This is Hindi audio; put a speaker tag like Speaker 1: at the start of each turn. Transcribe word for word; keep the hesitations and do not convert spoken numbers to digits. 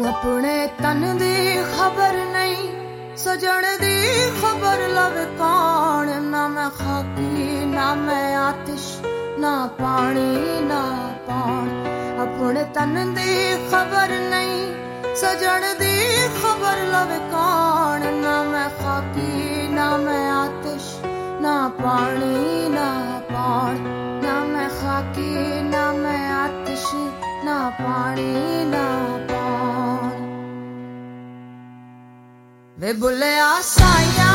Speaker 1: अपने तन दी खबर नहीं, सजन दी खबर लवे कौन। ना मैं खाकी ना मैं आतिश, ना पानी ना पान। अपने तन दी खबर नहीं, सजन दी खबर लवे कौन। ना मैं खाकी ना मैं आतिश, ना पानी ना पान। ना मैं खाकी ना मैं आतिश, ना पानी ना पान। वे बुले आसाइया